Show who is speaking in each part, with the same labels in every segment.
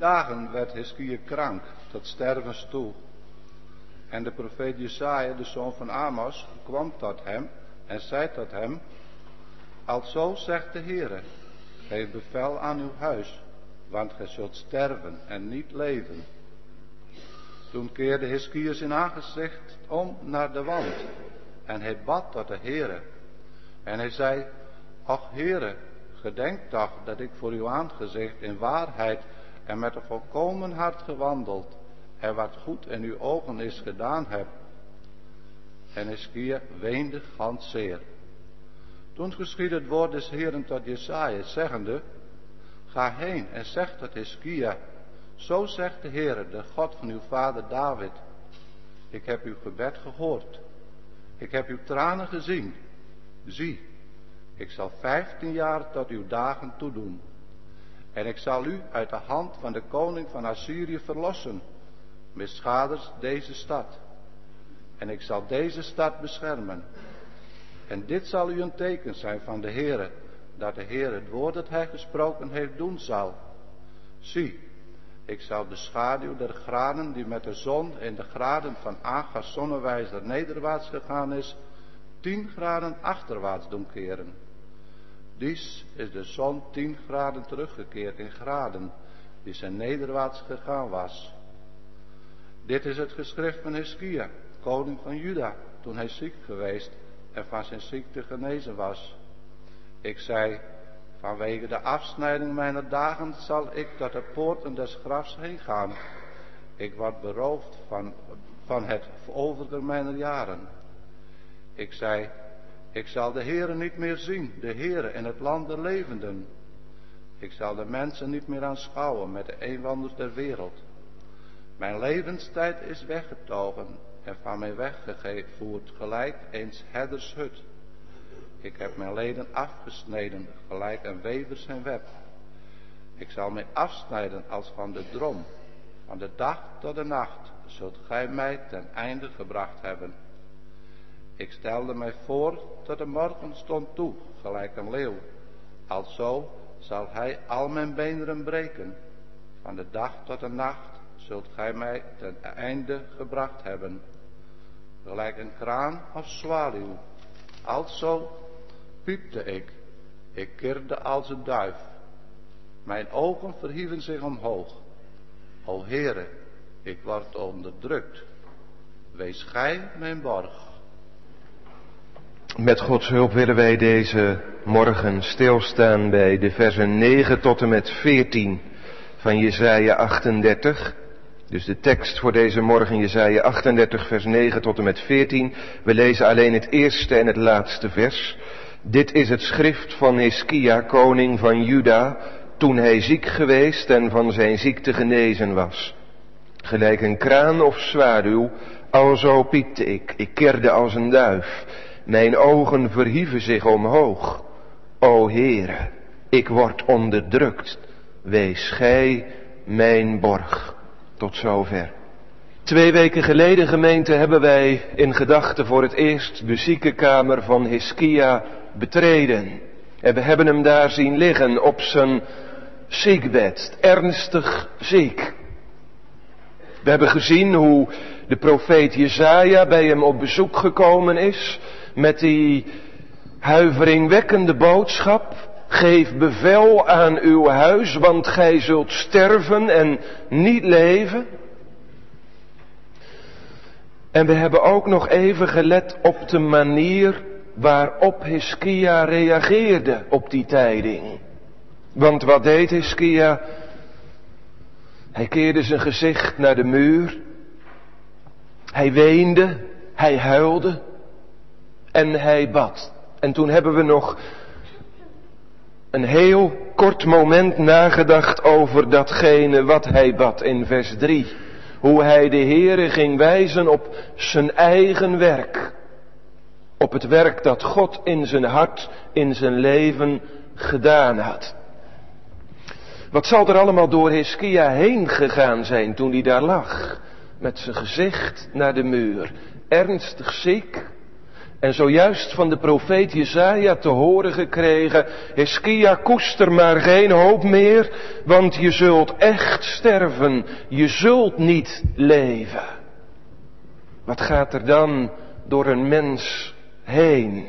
Speaker 1: dagen werd Hiskia krank, tot stervens toe. En de profeet Jesaja, de zoon van Amos, kwam tot hem en zei tot hem: Alzo zegt de Heere, geef bevel aan uw huis, want gij zult sterven en niet leven. Toen keerde Hiskia zijn aangezicht om naar de wand en hij bad tot de Heere. En hij zei: Och Heere, gedenk toch dat ik voor uw aangezicht in waarheid en met een volkomen hart gewandeld en wat goed in uw ogen is gedaan heb. En Hiskia weende ganzeer. Toen geschiedde het woord des Heeren tot Jesaja, zeggende: Ga heen en zeg tot Hiskia: Zo zegt de Heere, de God van uw vader David: Ik heb uw gebed gehoord. Ik heb uw tranen gezien. Zie, ik zal 15 jaar tot uw dagen toedoen. En ik zal u uit de hand van de koning van Assyrië verlossen. Misschaders deze stad. En ik zal deze stad beschermen. En dit zal u een teken zijn van de Heere, dat de Heere het woord dat hij gesproken heeft doen zal. Zie, ik zal de schaduw der graden die met de zon in de graden van Agas zonnewijzer nederwaarts gegaan is, 10 graden achterwaarts doen keren. Dies is de zon 10 graden teruggekeerd in graden, die zijn nederwaarts gegaan was. Dit is het geschrift van Hiskia, koning van Juda, toen hij ziek geweest en van zijn ziekte genezen was. Ik zei: Vanwege de afsnijding mijner dagen zal ik tot de poorten des grafs heen gaan. Ik word beroofd van het overige mijner jaren. Ik zei: Ik zal de Heere niet meer zien, de Heere in het land der levenden. Ik zal de mensen niet meer aanschouwen met de eenwanders der wereld. Mijn levenstijd is weggetogen en van mij weggevoerd, gelijk eens herders hut. Ik heb mijn leden afgesneden, gelijk een wever zijn web. Ik zal mij afsnijden als van de drom. Van de dag tot de nacht zult gij mij ten einde gebracht hebben. Ik stelde mij voor tot de morgenstond toe, gelijk een leeuw. Alzo zal hij al mijn beenderen breken. Van de dag tot de nacht zult gij mij ten einde gebracht hebben. Gelijk een kraan of zwaluw. Alzo piepte ik kirde als een duif. Mijn ogen verhieven zich omhoog. O Heere, ik word onderdrukt. Wees gij mijn borg.
Speaker 2: Met Gods hulp willen wij deze morgen stilstaan bij de versen 9 tot en met 14 van Jesaja 38. Dus de tekst voor deze morgen, Jesaja 38, vers 9 tot en met 14. We lezen alleen het eerste en het laatste vers. Dit is het schrift van Hiskia, koning van Juda, toen hij ziek geweest en van zijn ziekte genezen was. Gelijk een kraan of zwaluw, alzo piepte ik kirde als een duif. Mijn ogen verhieven zich omhoog. O Heere, ik word onderdrukt. Wees gij mijn borg. Tot zover. 2 weken geleden, gemeente, hebben wij in gedachten voor het eerst de ziekenkamer van Hiskia betreden. En we hebben hem daar zien liggen op zijn ziekbed, ernstig ziek. We hebben gezien hoe de profeet Jesaja bij hem op bezoek gekomen is met die huiveringwekkende boodschap: geef bevel aan uw huis, want gij zult sterven en niet leven. En we hebben ook nog even gelet op de manier waarop Hiskia reageerde op die tijding. Want wat deed Hiskia? Hij keerde zijn gezicht naar de muur. Hij weende, hij huilde en hij bad. En toen hebben we nog een heel kort moment nagedacht over datgene wat hij bad in vers 3. Hoe hij de Heere ging wijzen op zijn eigen werk. Op het werk dat God in zijn hart, in zijn leven gedaan had. Wat zal er allemaal door Hiskia heen gegaan zijn toen hij daar lag? Met zijn gezicht naar de muur. Ernstig ziek. En zojuist van de profeet Jesaja te horen gekregen, Hiskia, koester maar geen hoop meer, want je zult echt sterven, je zult niet leven. Wat gaat er dan door een mens heen?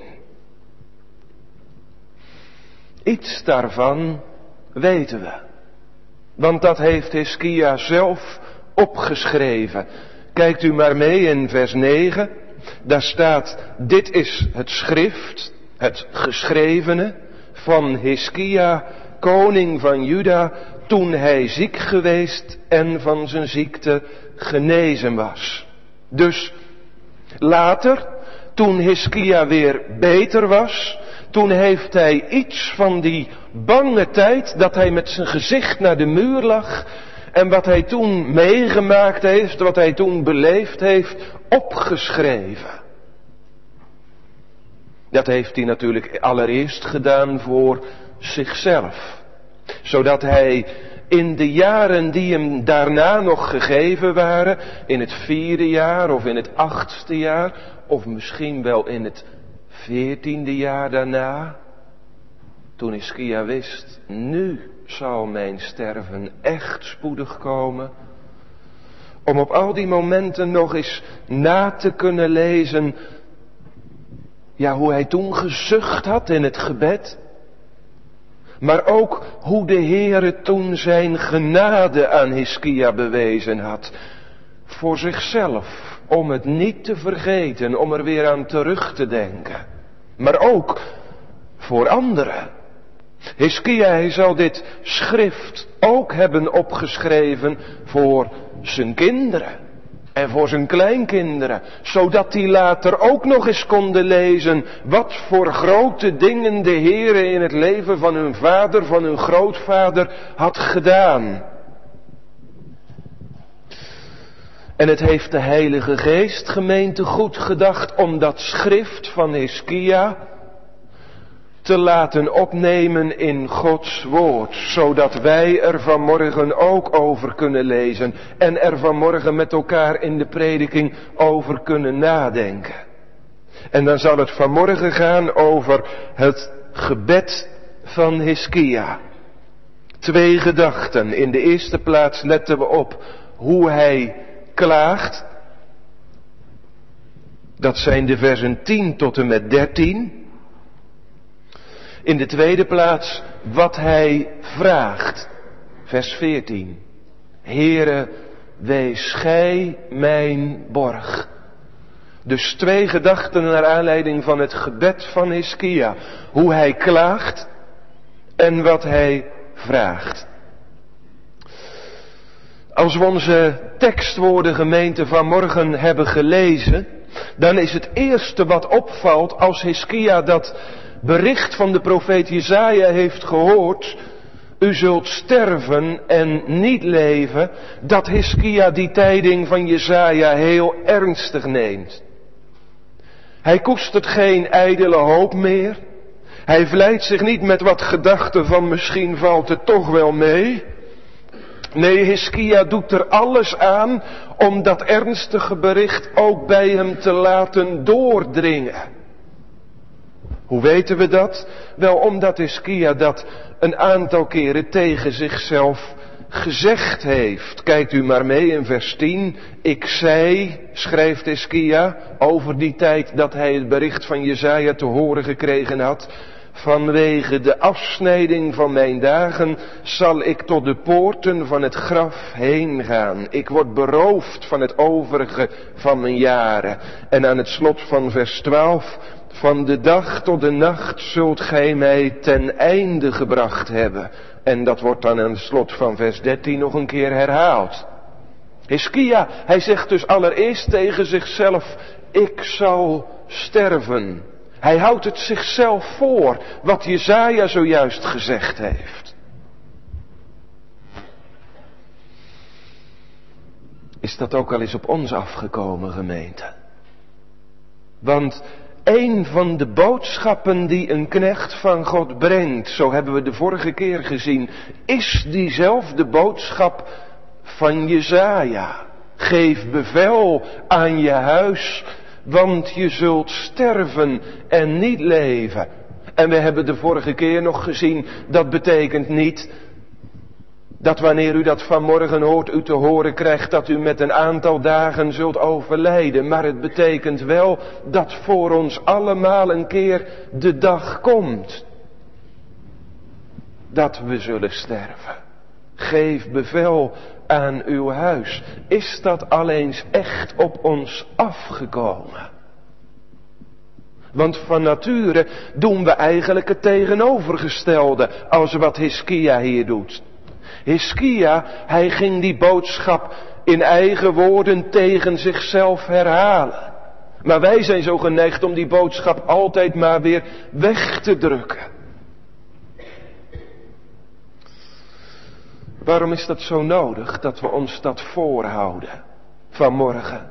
Speaker 2: Iets daarvan weten we, want dat heeft Hiskia zelf opgeschreven. Kijkt u maar mee in vers 9. Daar staat, dit is het schrift, het geschrevene van Hiskia, koning van Juda, toen hij ziek geweest en van zijn ziekte genezen was. Dus later, toen Hiskia weer beter was, toen heeft hij iets van die bange tijd dat hij met zijn gezicht naar de muur lag en wat hij toen meegemaakt heeft, wat hij toen beleefd heeft, opgeschreven. Dat heeft hij natuurlijk allereerst gedaan voor zichzelf. Zodat hij in de jaren die hem daarna nog gegeven waren, in het 4e jaar of in het 8e jaar, of misschien wel in het 14e jaar daarna, toen Hiskia wist, nu zal mijn sterven echt spoedig komen, om op al die momenten nog eens na te kunnen lezen, ja, hoe hij toen gezucht had in het gebed, maar ook hoe de Heere toen zijn genade aan Hiskia bewezen had, voor zichzelf, om het niet te vergeten, om er weer aan terug te denken, maar ook voor anderen. Hiskia, hij zal dit schrift ook hebben opgeschreven voor zijn kinderen en voor zijn kleinkinderen, zodat die later ook nog eens konden lezen wat voor grote dingen de Heere in het leven van hun vader, van hun grootvader had gedaan. En het heeft de Heilige Geest, gemeente, goed gedacht om dat schrift van Hiskia te laten opnemen in Gods woord, zodat wij er vanmorgen ook over kunnen lezen en er vanmorgen met elkaar in de prediking over kunnen nadenken. En dan zal het vanmorgen gaan over het gebed van Hiskia. 2 gedachten. In de eerste plaats letten we op hoe hij klaagt. Dat zijn de versen 10 tot en met 13. In de tweede plaats wat hij vraagt. Vers 14. Heere, wees gij mijn borg. Dus 2 gedachten naar aanleiding van het gebed van Hiskia. Hoe hij klaagt en wat hij vraagt. Als we onze tekstwoorden, gemeente, vanmorgen hebben gelezen, dan is het eerste wat opvalt als Hiskia dat bericht van de profeet Jesaja heeft gehoord, u zult sterven en niet leven, dat Hiskia die tijding van Jesaja heel ernstig neemt. Hij koestert geen ijdele hoop meer. Hij vlijt zich niet met wat gedachten van misschien valt het toch wel mee. Nee, Hiskia doet er alles aan om dat ernstige bericht ook bij hem te laten doordringen. Hoe weten we dat? Wel, omdat Hiskia dat een aantal keren tegen zichzelf gezegd heeft. Kijkt u maar mee in vers 10. Ik zei, schrijft Hiskia, over die tijd dat hij het bericht van Jesaja te horen gekregen had, vanwege de afsnijding van mijn dagen zal ik tot de poorten van het graf heen gaan. Ik word beroofd van het overige van mijn jaren. En aan het slot van vers 12, van de dag tot de nacht zult gij mij ten einde gebracht hebben. En dat wordt dan aan het slot van vers 13 nog een keer herhaald. Hiskia, hij zegt dus allereerst tegen zichzelf, ik zal sterven. Hij houdt het zichzelf voor, wat Jesaja zojuist gezegd heeft. Is dat ook al eens op ons afgekomen, gemeente? Want een van de boodschappen die een knecht van God brengt, zo hebben we de vorige keer gezien, is diezelfde boodschap van Jesaja. Geef bevel aan je huis want je zult sterven en niet leven. En we hebben de vorige keer nog gezien, dat betekent niet dat wanneer u dat vanmorgen hoort, u te horen krijgt dat u met een aantal dagen zult overlijden. Maar het betekent wel dat voor ons allemaal een keer de dag komt dat we zullen sterven. Geef bevel aan uw huis. Is dat alleens echt op ons afgekomen? Want van nature doen we eigenlijk het tegenovergestelde als wat Hiskia hier doet. Hiskia, hij ging die boodschap in eigen woorden tegen zichzelf herhalen. Maar wij zijn zo geneigd om die boodschap altijd maar weer weg te drukken. Waarom is dat zo nodig dat we ons dat voorhouden vanmorgen?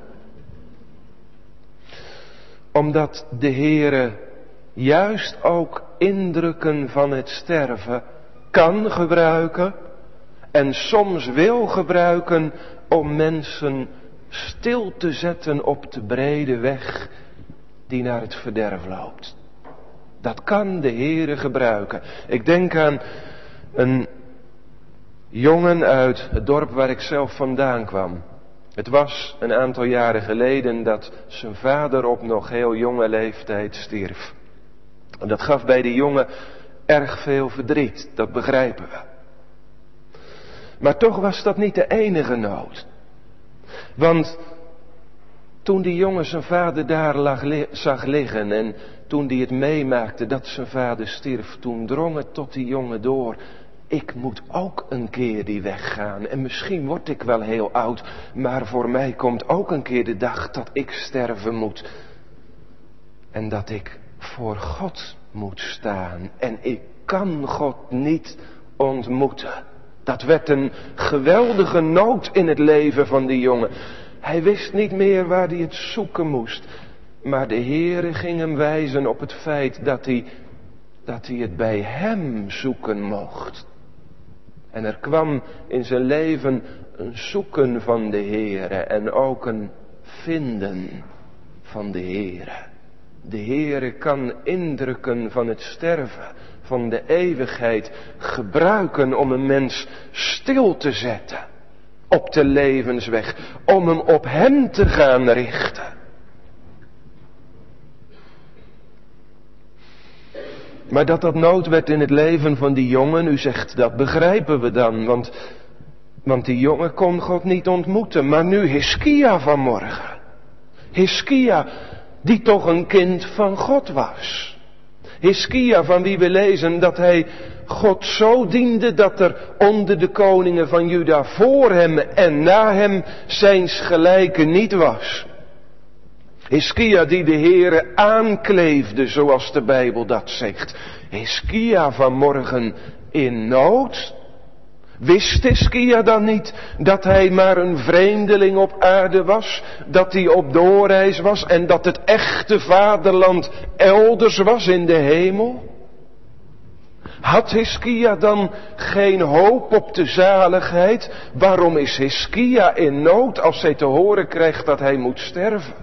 Speaker 2: Omdat de Heere juist ook indrukken van het sterven kan gebruiken en soms wil gebruiken om mensen stil te zetten op de brede weg die naar het verderf loopt. Dat kan de Heere gebruiken. Ik denk aan een jongen uit het dorp waar ik zelf vandaan kwam. Het was een aantal jaren geleden dat zijn vader op nog heel jonge leeftijd stierf. En dat gaf bij die jongen erg veel verdriet, dat begrijpen we. Maar toch was dat niet de enige nood. Want toen die jongen zijn vader daar zag liggen en toen die het meemaakte dat zijn vader stierf, toen drong het tot die jongen door: ik moet ook een keer die weg gaan. En misschien word ik wel heel oud, maar voor mij komt ook een keer de dag dat ik sterven moet. En dat ik voor God moet staan. En ik kan God niet ontmoeten. Dat werd een geweldige nood in het leven van die jongen. Hij wist niet meer waar hij het zoeken moest. Maar de Heere ging hem wijzen op het feit dat hij het bij hem zoeken mocht. En er kwam in zijn leven een zoeken van de Heere en ook een vinden van de Heere. De Heere kan indrukken van het sterven, van de eeuwigheid, gebruiken om een mens stil te zetten op de levensweg, om hem op hem te gaan richten. Maar dat nood werd in het leven van die jongen, u zegt, dat begrijpen we dan, want die jongen kon God niet ontmoeten. Maar nu Hiskia vanmorgen. Hiskia, die toch een kind van God was. Hiskia, van wie we lezen dat hij God zo diende dat er onder de koningen van Juda voor hem en na hem zijns gelijke niet was. Hiskia die de Heere aankleefde, zoals de Bijbel dat zegt. Hiskia vanmorgen in nood. Wist Hiskia dan niet dat hij maar een vreemdeling op aarde was? Dat hij op doorreis was en dat het echte vaderland elders was in de hemel? Had Hiskia dan geen hoop op de zaligheid? Waarom is Hiskia in nood als hij te horen krijgt dat hij moet sterven?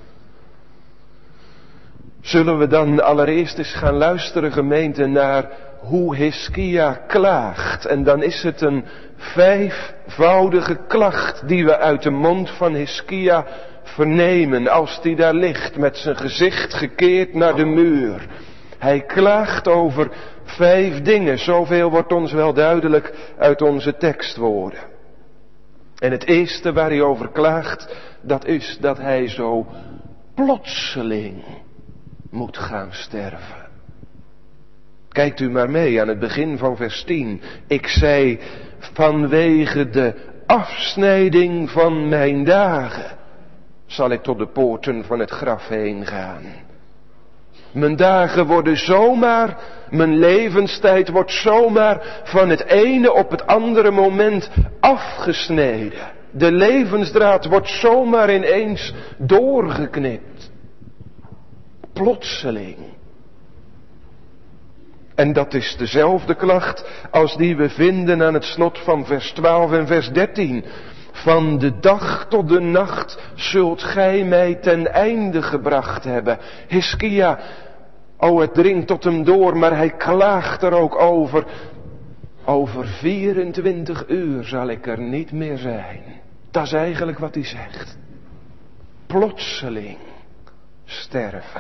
Speaker 2: Zullen we dan allereerst eens gaan luisteren, gemeente, naar hoe Hiskia klaagt. En dan is het een 5voudige klacht die we uit de mond van Hiskia vernemen als die daar ligt met zijn gezicht gekeerd naar de muur. Hij klaagt over 5 dingen, zoveel wordt ons wel duidelijk uit onze tekstwoorden. En het eerste waar hij over klaagt, dat is dat hij zo plotseling moet gaan sterven. Kijkt u maar mee aan het begin van vers 10. Ik zei, vanwege de afsnijding van mijn dagen zal ik tot de poorten van het graf heen gaan. Mijn dagen worden zomaar, mijn levenstijd wordt zomaar van het ene op het andere moment afgesneden. De levensdraad wordt zomaar ineens doorgeknipt. Plotseling. En dat is dezelfde klacht als die we vinden aan het slot van vers 12 en vers 13. Van de dag tot de nacht zult gij mij ten einde gebracht hebben. Hiskia, het dringt tot hem door, maar hij klaagt er ook over. Over 24 uur zal ik er niet meer zijn. Dat is eigenlijk wat hij zegt. Plotseling sterven.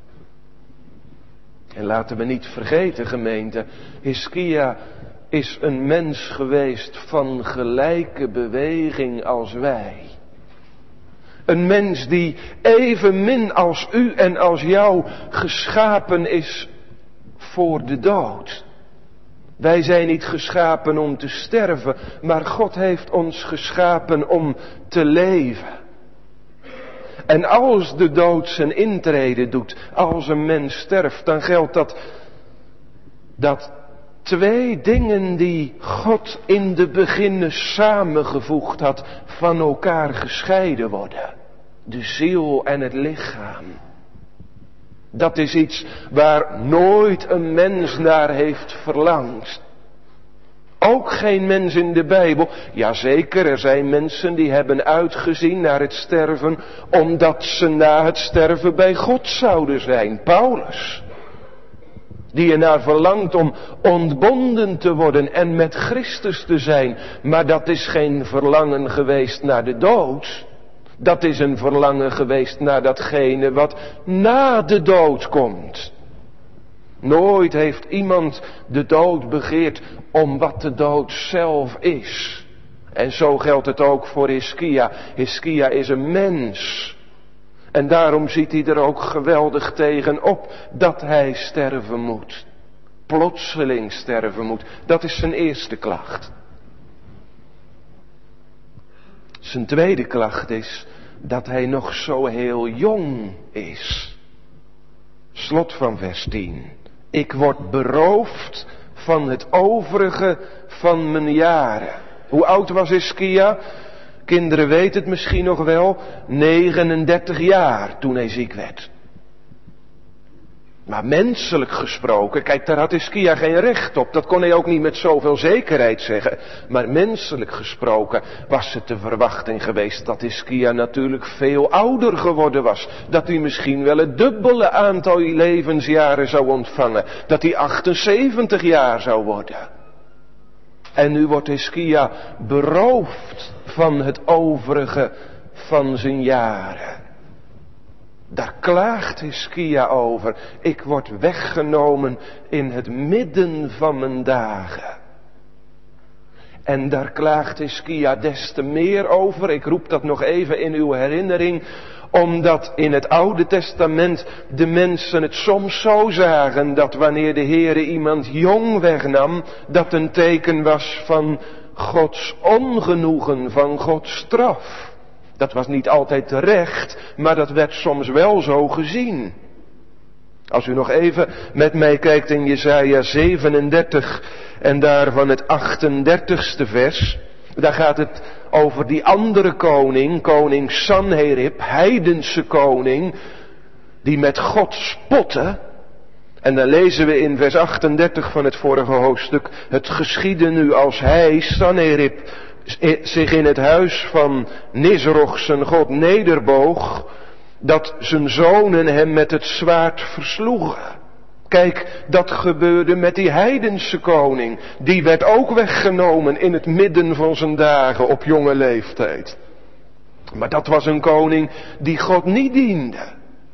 Speaker 2: En laten we niet vergeten, gemeente, Hiskia is een mens geweest van gelijke beweging als wij. Een mens die evenmin als u en als jou geschapen is voor de dood. Wij zijn niet geschapen om te sterven, maar God heeft ons geschapen om te leven. En als de dood zijn intrede doet, als een mens sterft, dan geldt dat 2 dingen die God in de beginnen samengevoegd had, van elkaar gescheiden worden. De ziel en het lichaam. Dat is iets waar nooit een mens naar heeft verlangd. Ook geen mens in de Bijbel. Jazeker, er zijn mensen die hebben uitgezien naar het sterven, omdat ze na het sterven bij God zouden zijn. Paulus. Die ernaar verlangt om ontbonden te worden en met Christus te zijn. Maar dat is geen verlangen geweest naar de dood. Dat is een verlangen geweest naar datgene wat na de dood komt. Nooit heeft iemand de dood begeerd om wat de dood zelf is. En zo geldt het ook voor Hiskia. Hiskia is een mens. En daarom ziet hij er ook geweldig tegen op dat hij sterven moet. Plotseling sterven moet. Dat is zijn eerste klacht. Zijn tweede klacht is dat hij nog zo heel jong is. Slot van vers 10. Ik word beroofd van het overige van mijn jaren. Hoe oud was Hiskia? Kinderen weten het misschien nog wel. 39 jaar toen hij ziek werd. Maar menselijk gesproken, kijk, daar had Hiskia geen recht op. Dat kon hij ook niet met zoveel zekerheid zeggen. Maar menselijk gesproken was het de verwachting geweest dat Hiskia natuurlijk veel ouder geworden was. Dat hij misschien wel het dubbele aantal levensjaren zou ontvangen. Dat hij 78 jaar zou worden. En nu wordt Hiskia beroofd van het overige van zijn jaren. Daar klaagt Hiskia over. Ik word weggenomen in het midden van mijn dagen. En daar klaagt Hiskia des te meer over. Ik roep dat nog even in uw herinnering. Omdat in het Oude Testament de mensen het soms zo zagen dat wanneer de Heere iemand jong wegnam, dat een teken was van Gods ongenoegen, van Gods straf. Dat was niet altijd terecht, maar dat werd soms wel zo gezien. Als u nog even met mij kijkt in Jesaja 37 en daarvan het 38ste vers, daar gaat het over die andere koning, koning Sanherib, heidense koning, die met God spotte. En dan lezen we in vers 38 van het vorige hoofdstuk, het geschiedde nu als hij, Sanherib, zich in het huis van Nisroch zijn God nederboog, dat zijn zonen hem met het zwaard versloegen. Kijk, dat gebeurde met die heidense koning. Die werd ook weggenomen in het midden van zijn dagen op jonge leeftijd. Maar dat was een koning die God niet diende.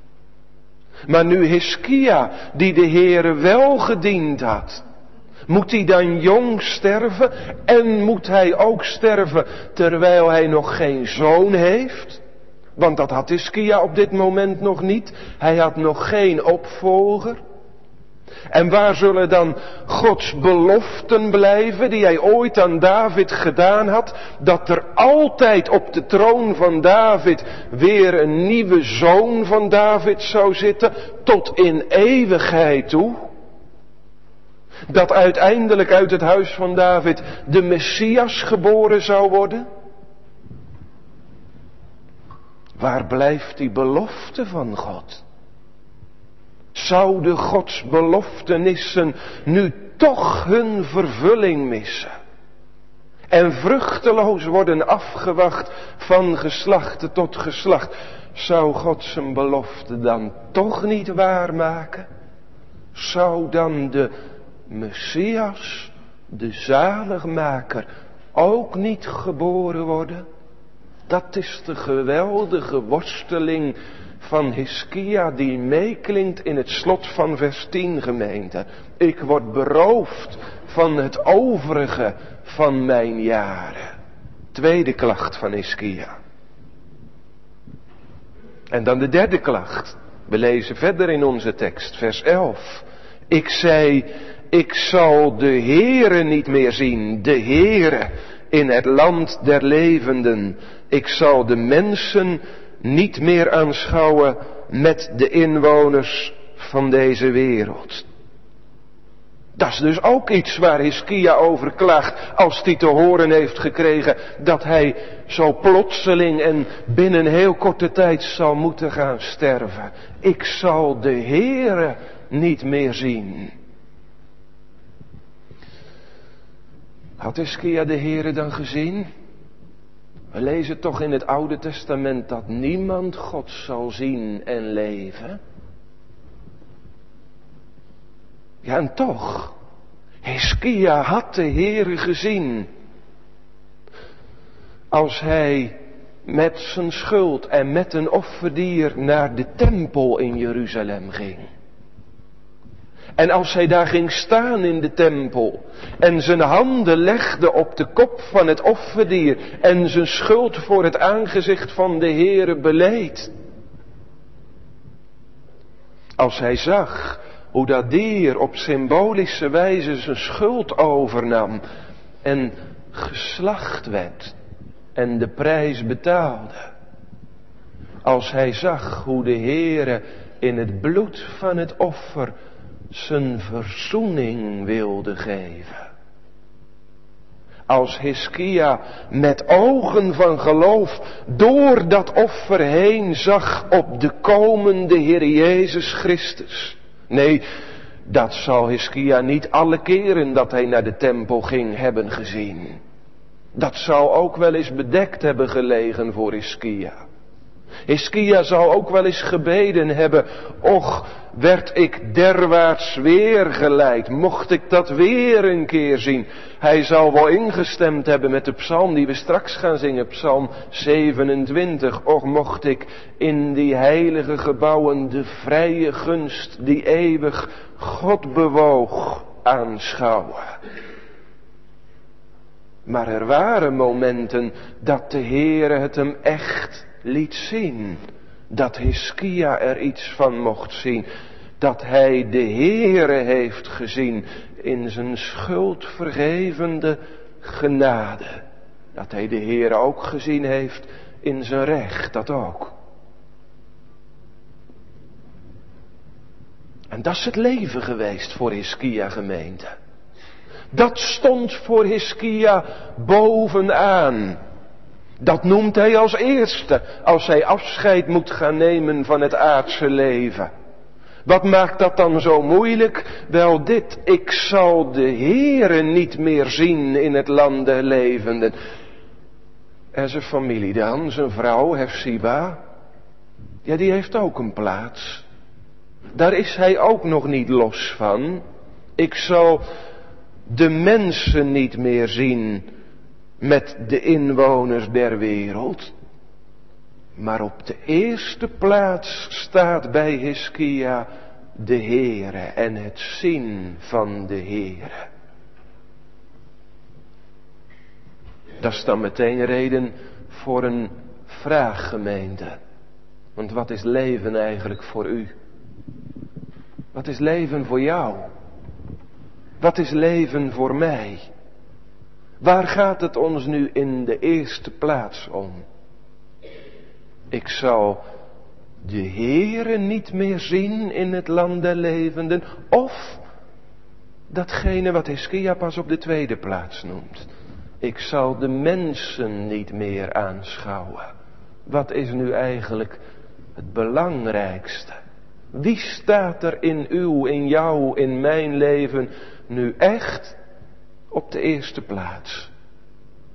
Speaker 2: Maar nu Hiskia, die de Heere wel gediend had, moet hij dan jong sterven en moet hij ook sterven terwijl hij nog geen zoon heeft? Want dat had Hiskia op dit moment nog niet. Hij had nog geen opvolger. En waar zullen dan Gods beloften blijven die hij ooit aan David gedaan had? Dat er altijd op de troon van David weer een nieuwe zoon van David zou zitten tot in eeuwigheid toe? Dat uiteindelijk uit het huis van David de Messias geboren zou worden? Waar blijft die belofte van God? Zouden Gods beloftenissen nu toch hun vervulling missen? en vruchteloos worden afgewacht van geslacht tot geslacht. Zou God zijn belofte dan toch niet waarmaken? Zou dan de Messias, de zaligmaker, ook niet geboren worden? Dat is de geweldige worsteling van Hiskia die meeklinkt in het slot van vers 10, gemeente. Ik word beroofd van het overige van mijn jaren. Tweede klacht van Hiskia. En dan de derde klacht. We lezen verder in onze tekst, vers 11. Ik zei, ik zal de Heere niet meer zien, de Heere in het land der levenden. Ik zal de mensen niet meer aanschouwen met de inwoners van deze wereld. Dat is dus ook iets waar Hiskia over klaagt als hij te horen heeft gekregen dat hij zo plotseling en binnen heel korte tijd zal moeten gaan sterven. Ik zal de Heere niet meer zien. Had Hiskia de Heere dan gezien? We lezen toch in het Oude Testament dat niemand God zal zien en leven. Ja, en toch, Hiskia had de Heere gezien. Als hij met zijn schuld en met een offerdier naar de tempel in Jeruzalem ging. En als hij daar ging staan in de tempel en zijn handen legde op de kop van het offerdier en zijn schuld voor het aangezicht van de Heere beleed. Als hij zag hoe dat dier op symbolische wijze zijn schuld overnam en geslacht werd en de prijs betaalde. Als hij zag hoe de Heere in het bloed van het offer zijn verzoening wilde geven. Als Hiskia met ogen van geloof door dat offer heen zag op de komende Heer Jezus Christus. Nee, dat zal Hiskia niet alle keren dat hij naar de tempel ging hebben gezien. Dat zal ook wel eens bedekt hebben gelegen voor Hiskia. Hiskia zal ook wel eens gebeden hebben, och, werd ik derwaarts weer geleid, mocht ik dat weer een keer zien. Hij zal wel ingestemd hebben met de psalm die we straks gaan zingen, psalm 27. Och, mocht ik in die heilige gebouwen de vrije gunst die eeuwig God bewoog aanschouwen. Maar er waren momenten dat de Heere het hem echt liet zien. Dat Hiskia er iets van mocht zien. Dat hij de Heere heeft gezien in zijn schuldvergevende genade. Dat hij de Heere ook gezien heeft in zijn recht, dat ook. En dat is het leven geweest voor Hiskia, gemeente. Dat stond voor Hiskia bovenaan. Dat noemt hij als eerste als hij afscheid moet gaan nemen van het aardse leven. Wat maakt dat dan zo moeilijk? Wel dit, ik zal de Heere niet meer zien in het land der levenden. En zijn familie dan, zijn vrouw Hefsiba, ja, die heeft ook een plaats. Daar is hij ook nog niet los van. Ik zal de mensen niet meer zien met de inwoners der wereld. Maar op de eerste plaats staat bij Hiskia de Heere en het zien van de Heere. Dat is dan meteen reden voor een vraag, gemeente. Want wat is leven eigenlijk voor u? Wat is leven voor jou? Wat is leven voor mij? Waar gaat het ons nu in de eerste plaats om? Ik zal de Heere niet meer zien in het land der levenden. Of datgene wat Hiskia pas op de tweede plaats noemt. Ik zal de mensen niet meer aanschouwen. Wat is nu eigenlijk het belangrijkste? Wie staat er in uw, in jou, in mijn leven nu echt op de eerste plaats?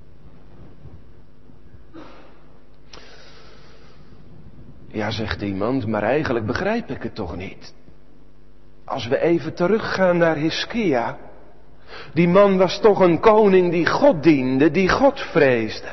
Speaker 2: Ja, zegt iemand, maar eigenlijk begrijp ik het toch niet. Als we even teruggaan naar Hiskia. Die man was toch een koning die God diende, die God vreesde.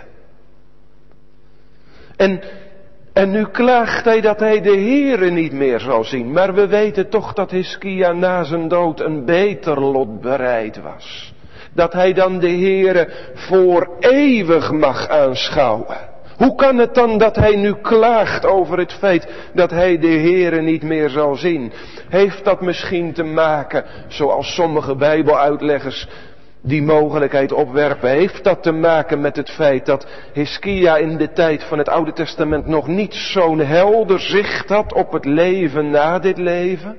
Speaker 2: En nu klaagt hij dat hij de Heere niet meer zal zien. Maar we weten toch dat Hiskia na zijn dood een beter lot bereid was. Dat hij dan de Heere voor eeuwig mag aanschouwen. Hoe kan het dan dat hij nu klaagt over het feit dat hij de Heere niet meer zal zien? Heeft dat misschien te maken, zoals sommige Bijbeluitleggers die mogelijkheid opwerpen, heeft dat te maken met het feit dat Hiskia in de tijd van het Oude Testament nog niet zo'n helder zicht had op het leven na dit leven?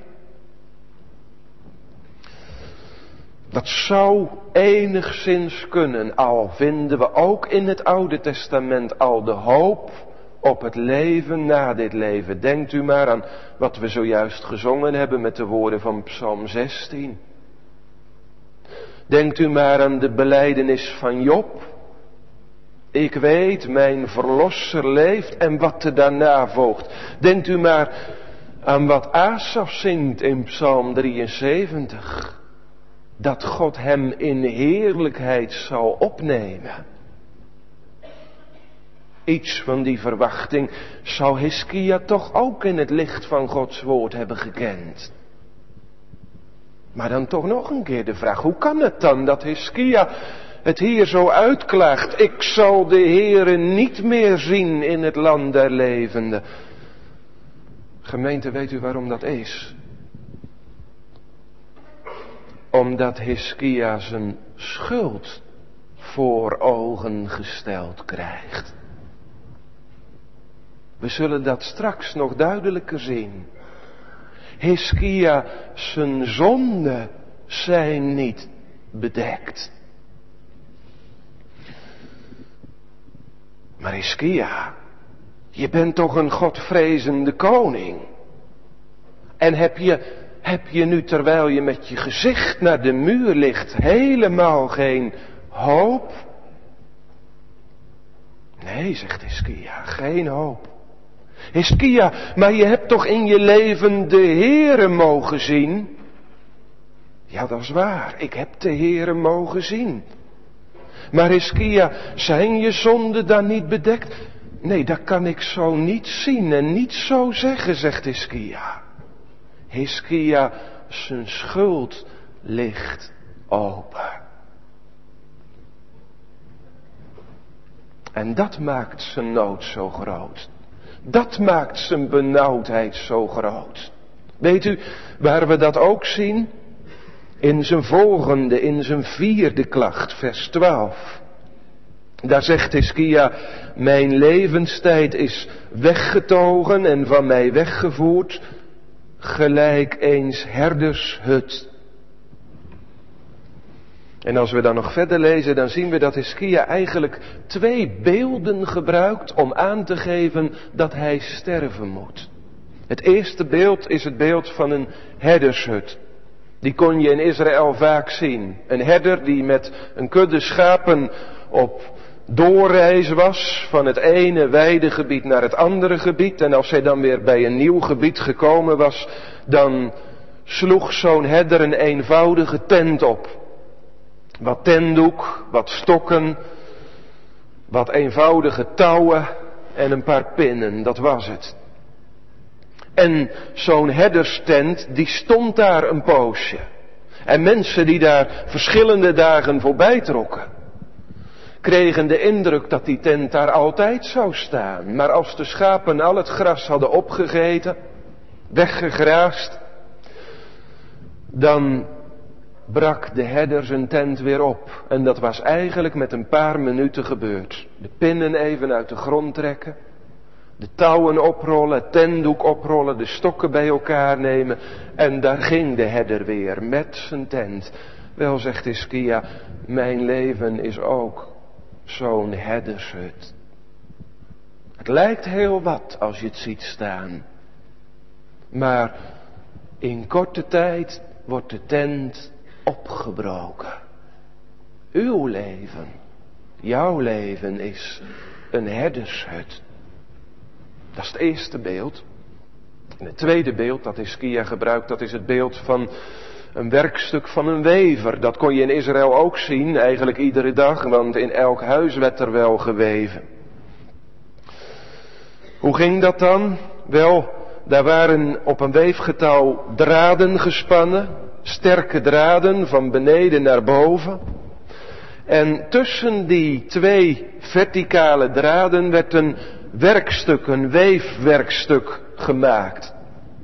Speaker 2: Dat zou enigszins kunnen, al vinden we ook in het Oude Testament al de hoop op het leven na dit leven. Denkt u maar aan wat we zojuist gezongen hebben met de woorden van Psalm 16. Denkt u maar aan de belijdenis van Job. Ik weet, mijn verlosser leeft en wat er daarna volgt. Denkt u maar aan wat Asaf zingt in Psalm 73. Dat God hem in heerlijkheid zal opnemen. Iets van die verwachting zou Hiskia toch ook in het licht van Gods woord hebben gekend. Maar dan toch nog een keer de vraag, hoe kan het dan dat Hiskia het hier zo uitklaagt? Ik zal de Heere niet meer zien in het land der levenden. Gemeente, weet u waarom dat is? Omdat Hiskia zijn schuld voor ogen gesteld krijgt. We zullen dat straks nog duidelijker zien. Hiskia, zijn zonden zijn niet bedekt. Maar Hiskia, je bent toch een godvrezende koning. En heb je nu, terwijl je met je gezicht naar de muur ligt, helemaal geen hoop? Nee, zegt Hiskia, geen hoop. Hiskia, maar je hebt toch in je leven de Heere mogen zien? Ja, dat is waar, ik heb de Heere mogen zien. Maar Hiskia, zijn je zonden dan niet bedekt? Nee, dat kan ik zo niet zien en niet zo zeggen, zegt Hiskia. Hiskia, zijn schuld ligt open. En dat maakt zijn nood zo groot. Dat maakt zijn benauwdheid zo groot. Weet u waar we dat ook zien? In zijn vierde klacht, vers 12. Daar zegt Hiskia, mijn levenstijd is weggetogen en van mij weggevoerd, gelijk eens herdershut. En als we dan nog verder lezen, dan zien we dat Hiskia eigenlijk 2 beelden gebruikt om aan te geven dat hij sterven moet. Het eerste beeld is het beeld van een herdershut. Die kon je in Israël vaak zien. Een herder die met een kudde schapen op doorreis was van het ene weidegebied naar het andere gebied. En als hij dan weer bij een nieuw gebied gekomen was, dan sloeg zo'n herder een eenvoudige tent op. Wat tentdoek, wat stokken, wat eenvoudige touwen en een paar pinnen, dat was het. En zo'n herderstent, die stond daar een poosje. En mensen die daar verschillende dagen voorbij trokken, kregen de indruk dat die tent daar altijd zou staan. Maar als de schapen al het gras hadden opgegeten, weggegraast, dan brak de herder zijn tent weer op. En dat was eigenlijk met een paar minuten gebeurd. De pinnen even uit de grond trekken, de touwen oprollen, het tentdoek oprollen, de stokken bij elkaar nemen. En daar ging de herder weer met zijn tent. Wel, zegt Hiskia, mijn leven is ook zo'n herdershut. Het lijkt heel wat als je het ziet staan. Maar in korte tijd wordt de tent opgebroken. Uw leven, jouw leven is een herdershut. Dat is het eerste beeld. En het tweede beeld dat Hiskia gebruikt, dat is het beeld van een werkstuk van een wever. Dat kon je in Israël ook zien, eigenlijk iedere dag, want in elk huis werd er wel geweven. Hoe ging dat dan? Wel, daar waren op een weefgetouw draden gespannen, sterke draden van beneden naar boven. En tussen die twee verticale draden werd een werkstuk, een weefwerkstuk gemaakt.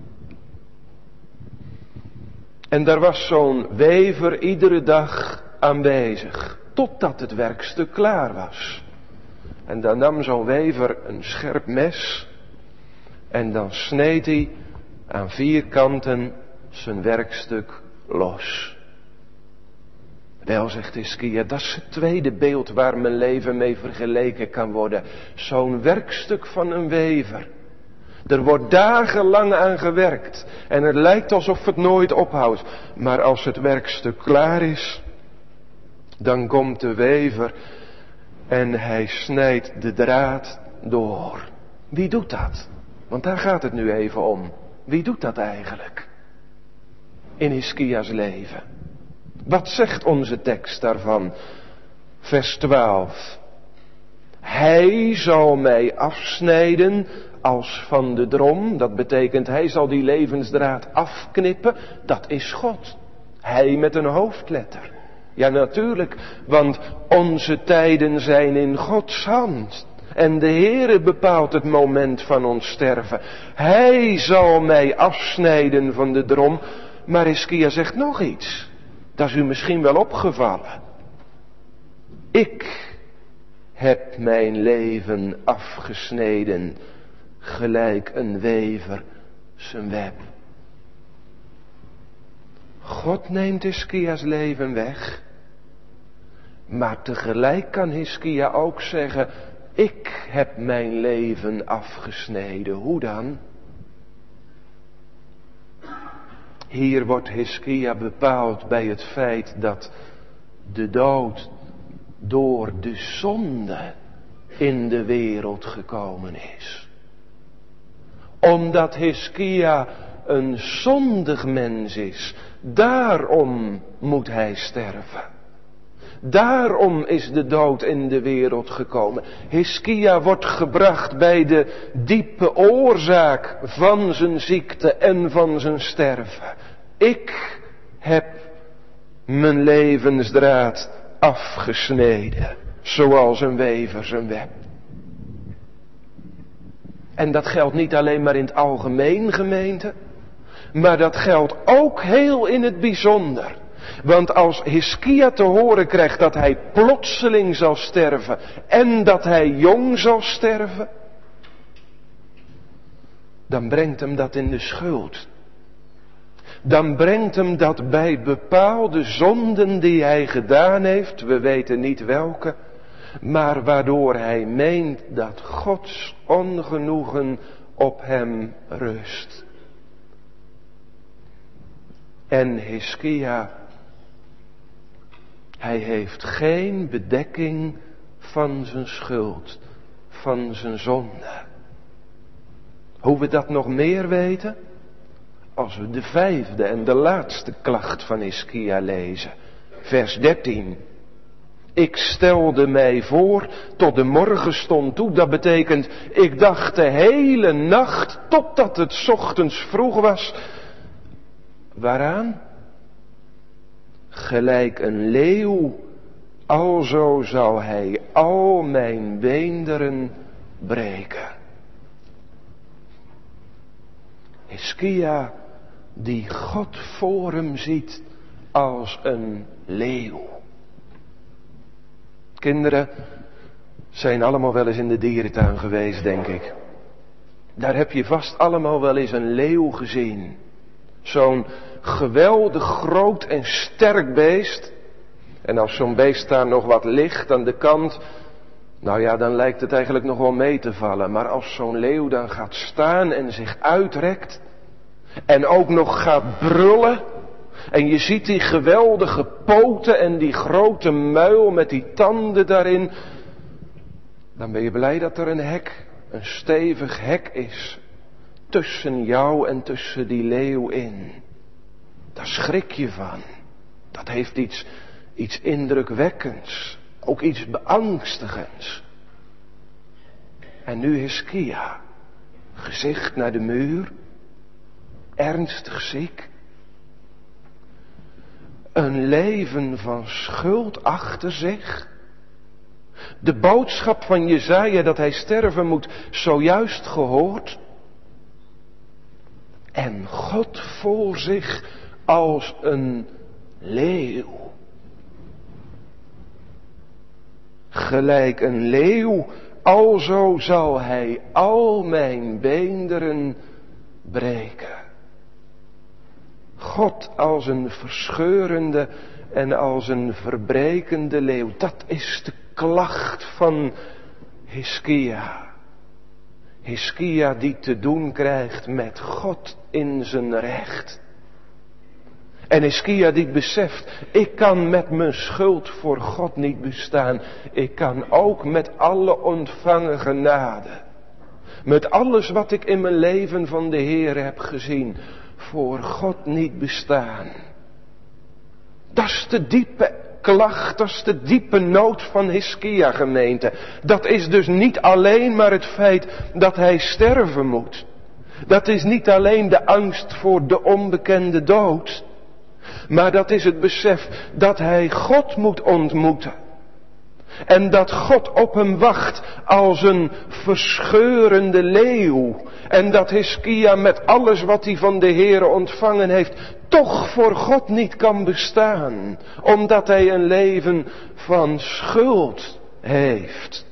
Speaker 2: En daar was zo'n wever iedere dag aanwezig, totdat het werkstuk klaar was. En dan nam zo'n wever een scherp mes en dan sneed hij aan 4 kanten zijn werkstuk los. Wel, zegt Hiskia, dat is het tweede beeld waar mijn leven mee vergeleken kan worden. Zo'n werkstuk van een wever. Er wordt dagenlang aan gewerkt en het lijkt alsof het nooit ophoudt. Maar als het werkstuk klaar is, dan komt de wever en hij snijdt de draad door. Wie doet dat? Want daar gaat het nu even om. Wie doet dat eigenlijk? In Hiskia's leven. Wat zegt onze tekst daarvan? Vers 12. Hij zal mij afsnijden als van de drom. Dat betekent hij zal die levensdraad afknippen. Dat is God. Hij met een hoofdletter. Ja, natuurlijk, want onze tijden zijn in Gods hand. En de Heere bepaalt het moment van ons sterven. Hij zal mij afsnijden van de drom. Maar Hiskia zegt nog iets. Dat is u misschien wel opgevallen. Ik heb mijn leven afgesneden, gelijk een wever zijn web. God neemt Hiskia's leven weg. Maar tegelijk kan Hiskia ook zeggen, ik heb mijn leven afgesneden. Hoe dan? Hier wordt Hiskia bepaald bij het feit dat de dood door de zonde in de wereld gekomen is. Omdat Hiskia een zondig mens is, daarom moet hij sterven. Daarom is de dood in de wereld gekomen. Hiskia wordt gebracht bij de diepe oorzaak van zijn ziekte en van zijn sterven. Ik heb mijn levensdraad afgesneden, zoals een wever zijn web. En dat geldt niet alleen maar in het algemeen, gemeente, maar dat geldt ook heel in het bijzonder. Want als Hiskia te horen krijgt dat hij plotseling zal sterven en dat hij jong zal sterven, dan brengt hem dat in de schuld. Dan brengt hem dat bij bepaalde zonden die hij gedaan heeft, we weten niet welke, maar waardoor hij meent dat Gods ongenoegen op hem rust. En Hiskia, hij heeft geen bedekking van zijn schuld, van zijn zonde. Hoe we dat nog meer weten? Als we de 5e en de laatste klacht van Hiskia lezen. Vers 13. Ik stelde mij voor tot de morgenstond toe. Dat betekent, ik dacht de hele nacht totdat het 's ochtends vroeg was. Waaraan? Gelijk een leeuw, alzo zal hij al mijn beenderen breken. Hiskia die God voor hem ziet als een leeuw. Kinderen zijn allemaal wel eens in de dierentuin geweest, denk ik. Daar heb je vast allemaal wel eens een leeuw gezien. Zo'n geweldig groot en sterk beest. En als zo'n beest daar nog wat ligt aan de kant, nou ja, dan lijkt het eigenlijk nog wel mee te vallen. Maar als zo'n leeuw dan gaat staan en zich uitrekt en ook nog gaat brullen, en je ziet die geweldige poten en die grote muil met die tanden daarin, dan ben je blij dat er een hek een stevig hek is tussen jou en tussen die leeuw in. Daar schrik je van. Dat heeft iets indrukwekkends, ook iets beangstigends. En nu Hiskia, gezicht naar de muur, ernstig ziek. Een leven van schuld achter zich. De boodschap van Jesaja dat hij sterven moet, zojuist gehoord. En God voor zich als een leeuw. Gelijk een leeuw, alzo zal hij al mijn beenderen breken. God als een verscheurende en als een verbrekende leeuw. Dat is de klacht van Hiskia. Hiskia die te doen krijgt met God in zijn recht. En Hiskia die beseft, ik kan met mijn schuld voor God niet bestaan. Ik kan ook met alle ontvangen genade. Met alles wat ik in mijn leven van de Heer heb gezien, voor God niet bestaan. Dat is de diepe klacht, dat is de diepe nood van Hiskia, gemeente. Dat is dus niet alleen maar het feit dat hij sterven moet. Dat is niet alleen de angst voor de onbekende dood. Maar dat is het besef dat hij God moet ontmoeten. En dat God op hem wacht als een verscheurende leeuw. En dat Hiskia met alles wat hij van de Heere ontvangen heeft, toch voor God niet kan bestaan. Omdat hij een leven van schuld heeft.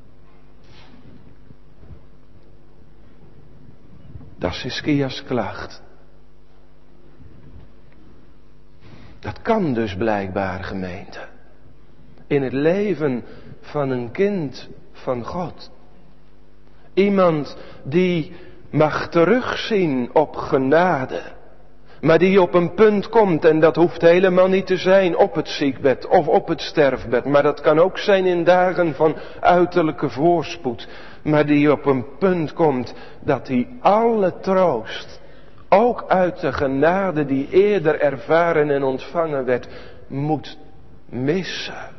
Speaker 2: Dat is Hiskia's klacht. Dat kan dus blijkbaar, gemeente. In het leven van een kind van God. Iemand die mag terugzien op genade. Maar die op een punt komt, en dat hoeft helemaal niet te zijn op het ziekbed of op het sterfbed. Maar dat kan ook zijn in dagen van uiterlijke voorspoed. Maar die op een punt komt dat hij alle troost, ook uit de genade die eerder ervaren en ontvangen werd, moet missen.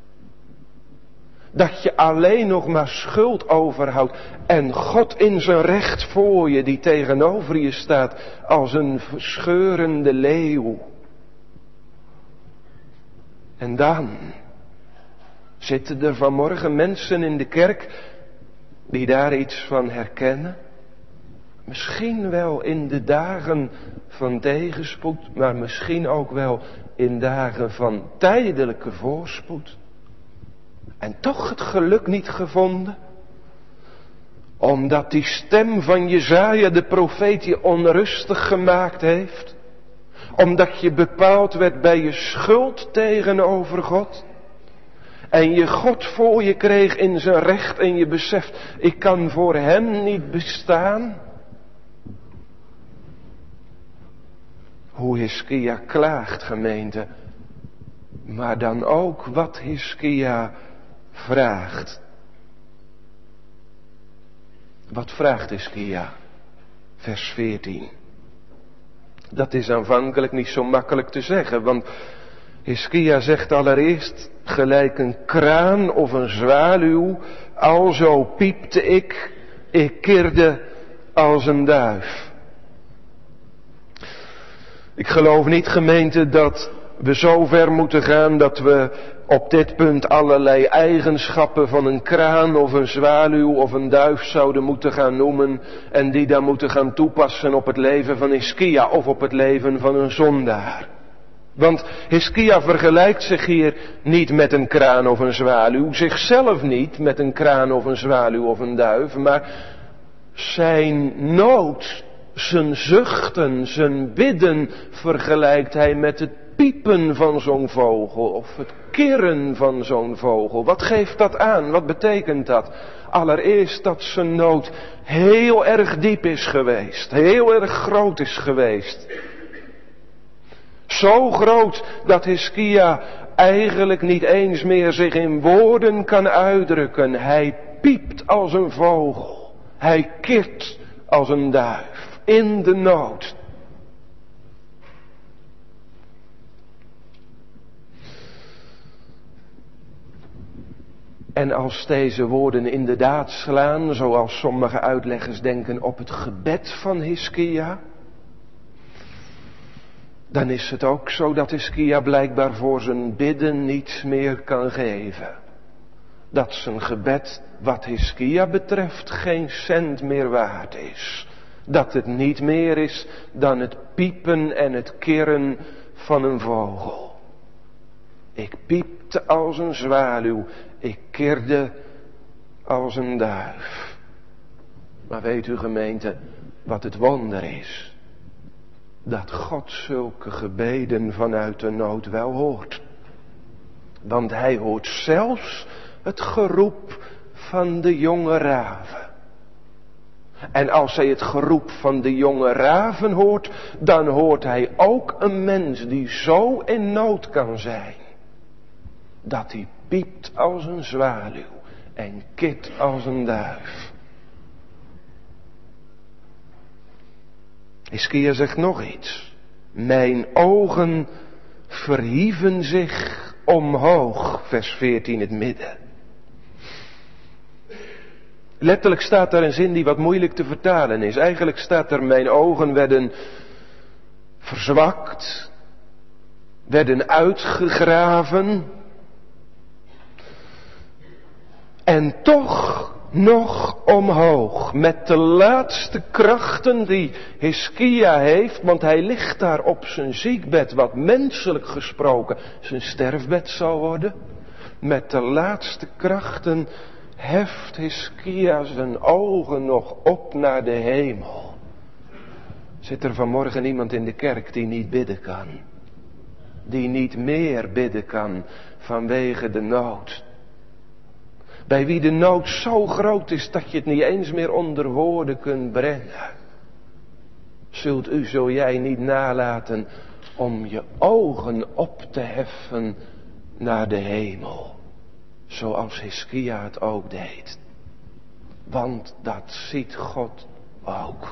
Speaker 2: Dat je alleen nog maar schuld overhoudt en God in zijn recht voor je die tegenover je staat als een verscheurende leeuw. En dan zitten er vanmorgen mensen in de kerk die daar iets van herkennen. Misschien wel in de dagen van tegenspoed, maar misschien ook wel in dagen van tijdelijke voorspoed. En toch het geluk niet gevonden. Omdat die stem van Jesaja de profeet je onrustig gemaakt heeft. Omdat je bepaald werd bij je schuld tegenover God. En je God voor je kreeg in zijn recht en je beseft, ik kan voor hem niet bestaan. Hoe Hiskia klaagt, gemeente. Maar dan ook wat Hiskia vraagt. Wat vraagt Hiskia? Vers 14. Dat is aanvankelijk niet zo makkelijk te zeggen, want Hiskia zegt allereerst, gelijk een kraan of een zwaluw, alzo piepte ik kirde als een duif. Ik geloof niet, gemeente, dat we zo ver moeten gaan dat we op dit punt allerlei eigenschappen van een kraan of een zwaluw of een duif zouden moeten gaan noemen en die dan moeten gaan toepassen op het leven van Hiskia of op het leven van een zondaar. Want Hiskia vergelijkt zich hier niet met een kraan of een zwaluw, zichzelf niet met een kraan of een zwaluw of een duif, maar zijn nood, zijn zuchten, zijn bidden vergelijkt hij met het piepen van zo'n vogel of het kirren van zo'n vogel. Wat geeft dat aan? Wat betekent dat? Allereerst dat zijn nood heel erg diep is geweest, heel erg groot is geweest. Zo groot dat Hiskia eigenlijk niet eens meer zich in woorden kan uitdrukken. Hij piept als een vogel. Hij kirt als een duif in de nood. En als deze woorden inderdaad slaan, zoals sommige uitleggers denken, op het gebed van Hiskia, dan is het ook zo dat Hiskia blijkbaar voor zijn bidden niets meer kan geven. Dat zijn gebed, wat Hiskia betreft, geen cent meer waard is. Dat het niet meer is dan het piepen en het kirren van een vogel. Ik piepte als een zwaluw, ik kirde als een duif. Maar weet u, gemeente, wat het wonder is? Dat God zulke gebeden vanuit de nood wel hoort. Want hij hoort zelfs het geroep van de jonge raven. En als hij het geroep van de jonge raven hoort, dan hoort hij ook een mens die zo in nood kan zijn, dat hij piept als een zwaluw en kirt als een duif. Hiskia zegt nog iets. Mijn ogen verhieven zich omhoog, vers 14 het midden. Letterlijk staat daar een zin die wat moeilijk te vertalen is. Eigenlijk staat er: mijn ogen werden verzwakt, werden uitgegraven. En toch nog omhoog, met de laatste krachten die Hiskia heeft, want hij ligt daar op zijn ziekbed, wat menselijk gesproken zijn sterfbed zal worden. Met de laatste krachten heft Hiskia zijn ogen nog op naar de hemel. Zit er vanmorgen iemand in de kerk die niet bidden kan? Die niet meer bidden kan vanwege de nood? Bij wie de nood zo groot is dat je het niet eens meer onder woorden kunt brengen. Zul jij niet nalaten om je ogen op te heffen naar de hemel. Zoals Hiskia het ook deed. Want dat ziet God ook.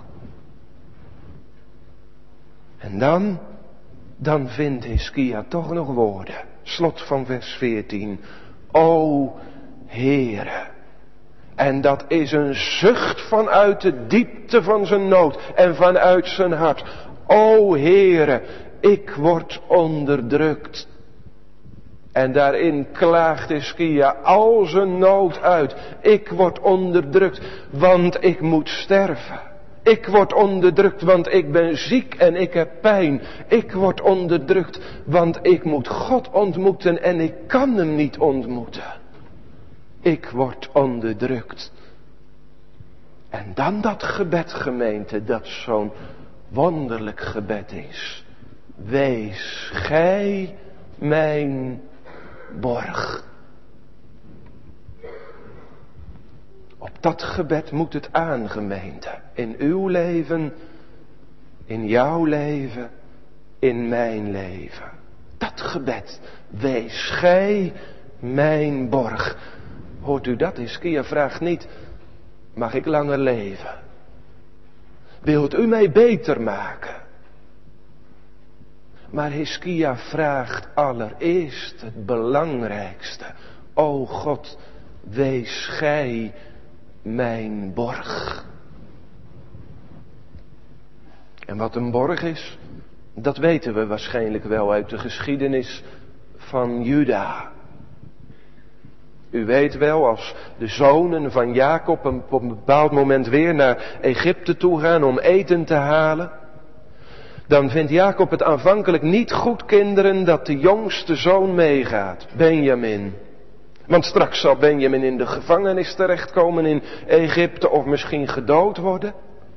Speaker 2: En dan vindt Hiskia toch nog woorden. Slot van vers 14. O Heere. En dat is een zucht vanuit de diepte van zijn nood en vanuit zijn hart. O Heere, ik word onderdrukt. En daarin klaagt Hiskia al zijn nood uit. Ik word onderdrukt, want ik moet sterven. Ik word onderdrukt, want ik ben ziek en ik heb pijn. Ik word onderdrukt, want ik moet God ontmoeten en ik kan hem niet ontmoeten. Ik word onderdrukt. En dan dat gebed, gemeente, dat zo'n wonderlijk gebed is. Wees gij mijn borg. Op dat gebed moet het aan, gemeente. In uw leven, in jouw leven, in mijn leven. Dat gebed. Wees gij mijn borg. Hoort u dat? Hiskia vraagt niet: mag ik langer leven? Wilt u mij beter maken? Maar Hiskia vraagt allereerst het belangrijkste. O God, wees gij mijn borg. En wat een borg is, dat weten we waarschijnlijk wel uit de geschiedenis van Juda. U weet wel, als de zonen van Jacob op een bepaald moment weer naar Egypte toe gaan om eten te halen, dan vindt Jacob het aanvankelijk niet goed, kinderen, dat de jongste zoon meegaat, Benjamin. Want straks zal Benjamin in de gevangenis terechtkomen in Egypte of misschien gedood worden.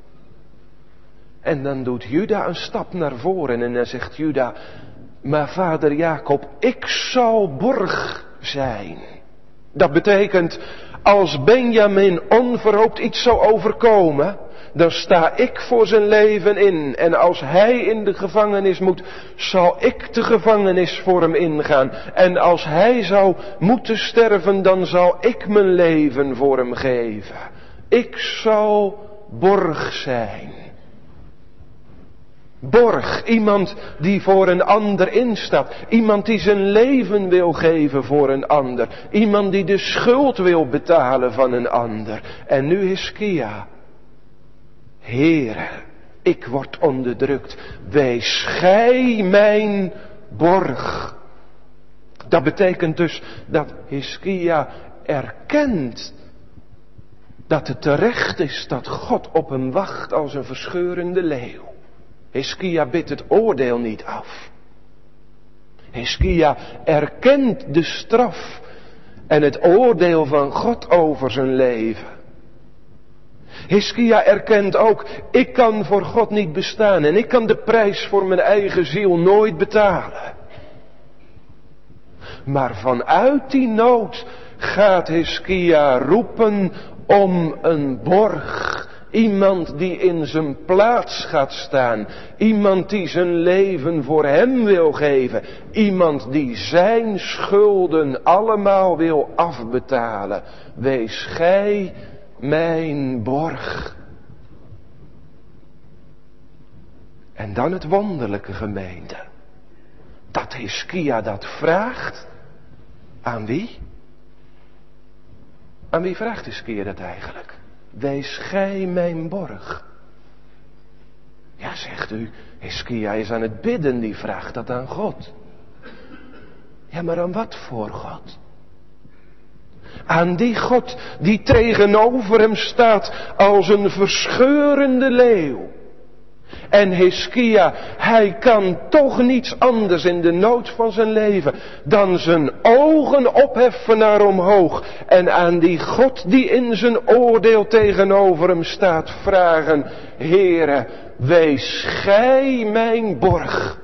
Speaker 2: En dan doet Juda een stap naar voren en dan zegt Juda: maar vader Jacob, ik zal borg zijn. Dat betekent, als Benjamin onverhoopt iets zou overkomen, dan sta ik voor zijn leven in. En als hij in de gevangenis moet, zal ik de gevangenis voor hem ingaan. En als hij zou moeten sterven, dan zal ik mijn leven voor hem geven. Ik zal borg zijn. Borg, iemand die voor een ander instaat. Iemand die zijn leven wil geven voor een ander. Iemand die de schuld wil betalen van een ander. En nu Hiskia. Heere, ik word onderdrukt. Wees gij mijn borg. Dat betekent dus dat Hiskia erkent dat het terecht is dat God op hem wacht als een verscheurende leeuw. Hiskia bidt het oordeel niet af. Hiskia erkent de straf en het oordeel van God over zijn leven. Hiskia erkent ook, ik kan voor God niet bestaan en ik kan de prijs voor mijn eigen ziel nooit betalen. Maar vanuit die nood gaat Hiskia roepen om een borg. Iemand die in zijn plaats gaat staan. Iemand die zijn leven voor hem wil geven. Iemand die zijn schulden allemaal wil afbetalen. Wees gij mijn borg. En dan het wonderlijke, gemeente. Dat Hiskia dat vraagt. Aan wie? Aan wie vraagt Hiskia dat eigenlijk? Wees gij mijn borg. Ja, zegt u, Hiskia is aan het bidden, die vraagt dat aan God. Ja, maar aan wat voor God? Aan die God die tegenover hem staat als een verscheurende leeuw. En Hiskia, hij kan toch niets anders in de nood van zijn leven dan zijn ogen opheffen naar omhoog. En aan die God die in zijn oordeel tegenover hem staat vragen, Heere, wees gij mijn borg.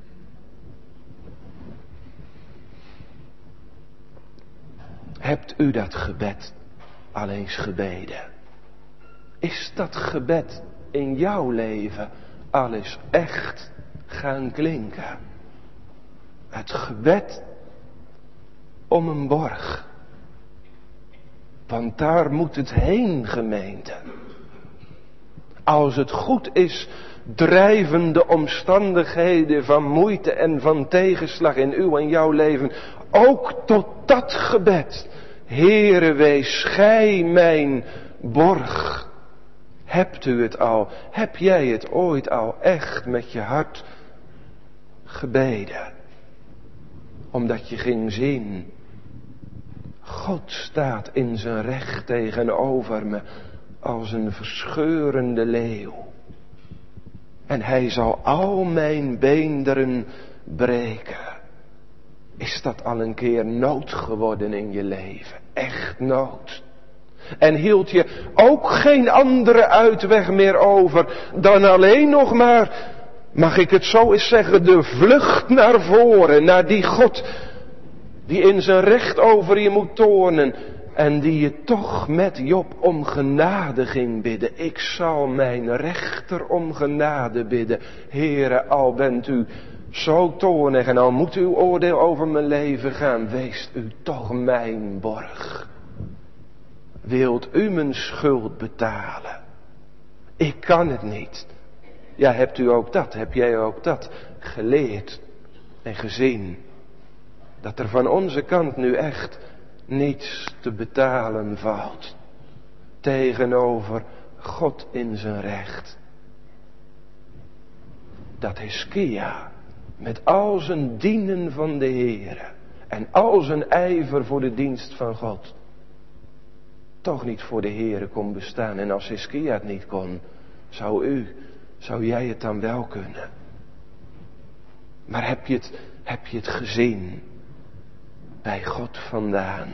Speaker 2: Hebt u dat gebed al eens gebeden? Is dat gebed in jouw leven al eens echt gaan klinken? Het gebed om een borg. Want daar moet het heen, gemeente. Als het goed is, drijven de omstandigheden van moeite en van tegenslag in uw en jouw leven ook tot dat gebed. Heere, wees gij mijn borg. Hebt u het al? Heb jij het ooit al echt met je hart gebeden? Omdat je ging zien, God staat in zijn recht tegenover me als een verscheurende leeuw. En hij zal al mijn beenderen breken. Is dat al een keer nood geworden in je leven? Echt nood. En hield je ook geen andere uitweg meer over dan alleen nog maar, mag ik het zo eens zeggen, de vlucht naar voren, naar die God die in zijn recht over je moet toornen en die je toch met Job om genade ging bidden. Ik zal mijn rechter om genade bidden. Heere, al bent u zo toornig en al moet uw oordeel over mijn leven gaan, wees u toch mijn borg. Wilt u mijn schuld betalen? Ik kan het niet. Ja, hebt u ook dat, heb jij ook dat geleerd en gezien? Dat er van onze kant nu echt niets te betalen valt. Tegenover God in zijn recht. Dat Hiskia met al zijn dienen van de Heere en al zijn ijver voor de dienst van God toch niet voor de Heere kon bestaan. En als Hiskia het niet kon, zou jij het dan wel kunnen. Maar heb je het gezien? Bij God vandaan.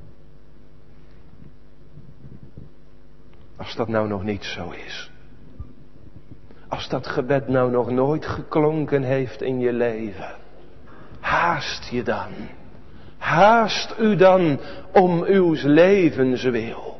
Speaker 2: Als dat nou nog niet zo is. Als dat gebed nou nog nooit geklonken heeft in je leven. Haast je dan. Haast u dan om uw levenswil.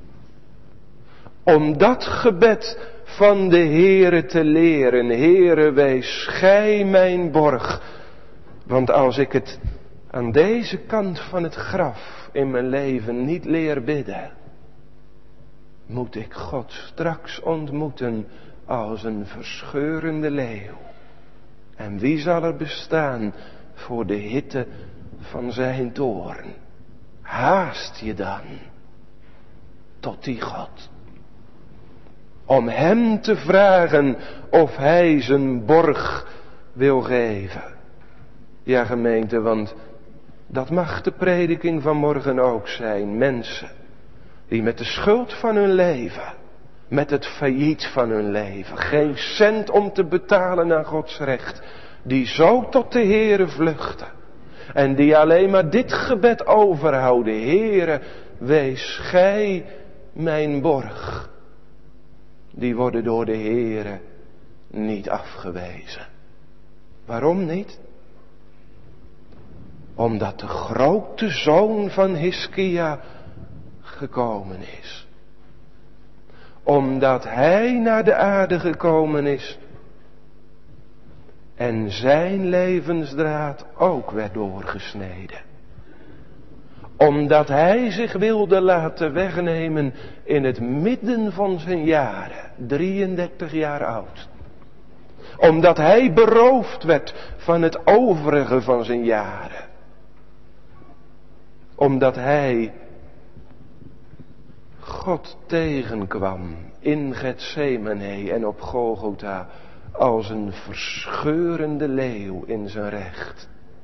Speaker 2: Om dat gebed van de Heere te leren. Heere, wees gij mijn borg. Want als ik het aan deze kant van het graf in mijn leven niet leer bidden. moet ik God straks ontmoeten als een verscheurende leeuw. En wie zal er bestaan voor de hitte van zijn toorn? Haast je dan tot die God, om hem te vragen of hij zijn borg wil geven. Ja, gemeente, want dat mag de prediking van morgen ook zijn. Mensen die met de schuld van hun leven, met het failliet van hun leven, geen cent om te betalen aan Gods recht, die zo tot de Heere vluchten en die alleen maar dit gebed overhouden: Heere, wees gij mijn borg. Die worden door de Heere niet afgewezen. Waarom niet? Omdat de grote zoon van Hiskia gekomen is. Omdat hij naar de aarde gekomen is en zijn levensdraad ook werd doorgesneden. Omdat hij zich wilde laten wegnemen in het midden van zijn jaren, 33 jaar oud. Omdat hij beroofd werd van het overige van zijn jaren. Omdat hij God tegenkwam in Getsemane en op Golgotha als een verscheurende leeuw in zijn recht.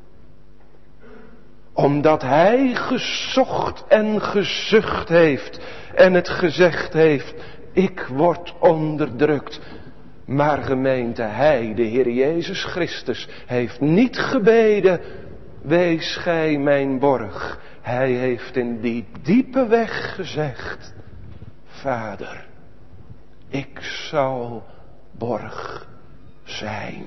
Speaker 2: Omdat hij gezocht en gezucht heeft en het gezegd heeft: ik word onderdrukt. Maar gemeente, hij, de Heer Jezus Christus, heeft niet gebeden: wees gij mijn borg. Hij heeft in die diepe weg gezegd: Vader, ik zal borg zijn.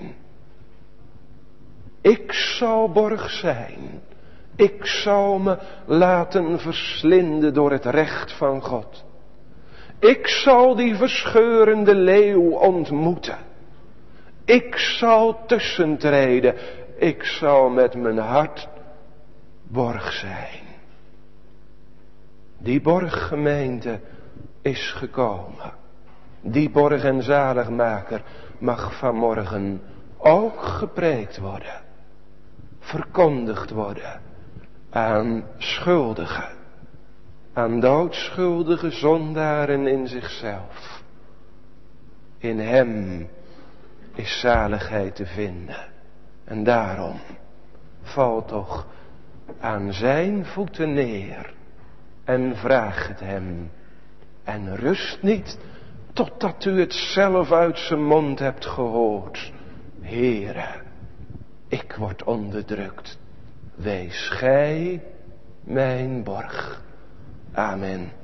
Speaker 2: Ik zal borg zijn. Ik zal me laten verslinden door het recht van God. Ik zal die verscheurende leeuw ontmoeten. Ik zal tussentreden. Ik zal met mijn hart borg zijn. Die borggemeente is gekomen. Die borg en zaligmaker mag vanmorgen ook gepreekt worden. Verkondigd worden aan schuldigen. Aan doodschuldige zondaren in zichzelf. In hem is zaligheid te vinden. En daarom val toch aan zijn voeten neer en vraag het hem. En rust niet totdat u het zelf uit zijn mond hebt gehoord. Heere, ik word onderdrukt. Wees gij mijn borg. Amen.